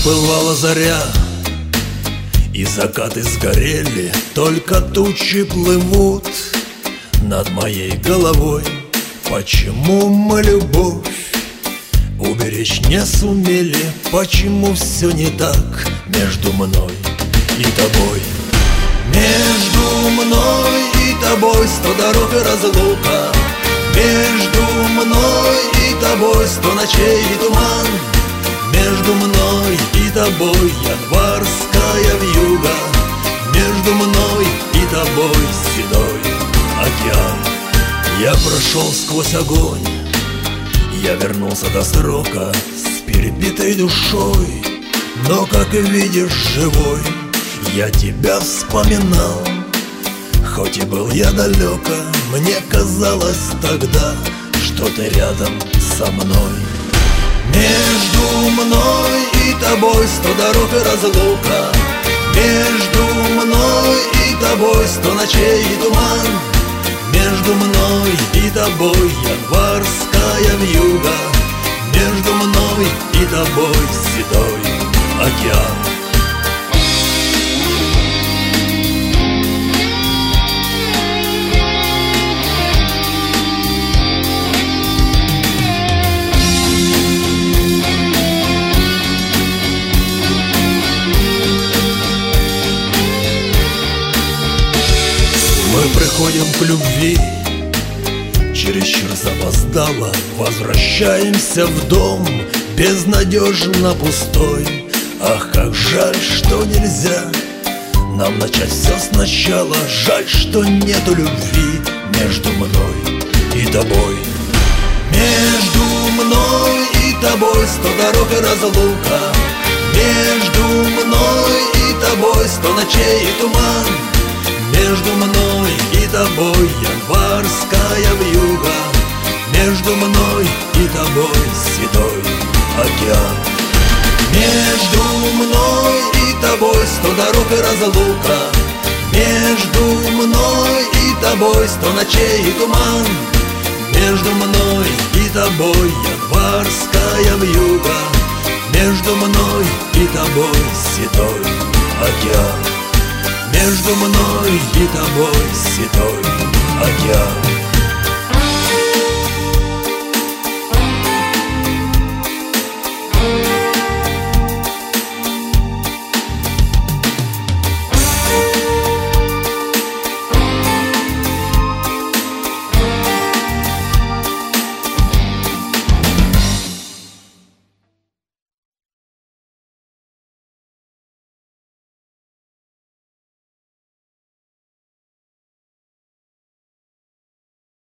Бывала заря, и закаты сгорели, только тучи плывут над моей головой. Почему мы любовь уберечь не сумели? Почему все не так между мной и тобой? Между мной и тобой 100 дорог и разлука. Между мной и тобой 100 ночей и туман. Между мной и тобой январская вьюга. Между мной и тобой седой океан. Я прошел сквозь огонь, я вернулся до срока с перебитой душой, но, как видишь, живой. Я тебя вспоминал, хоть и был я далеко. Мне казалось тогда, что ты рядом со мной. Между мной и тобой 100 дорог и разлука. Между мной и тобой 100 ночей и туман. Между мной и тобой январская вьюга. Между мной и тобой седой океан. Мы приходим к любви, чересчур запоздало. Возвращаемся в дом, безнадежно пустой. Ах, как жаль, что нельзя нам начать все сначала. Жаль, что нету любви между мной и тобой. Между мной и тобой 100 дорог и разлука. Между мной и тобой 100 ночей и туман. Между мной и тобой январская вьюга. Между мной и тобой седой океан. Между мной и тобой 100 дорог и разлука. Между мной и тобой 100 ночей и туман. Между мной и тобой январская вьюга. Между мной и тобой седой океан. Между мной и тобой седой океан.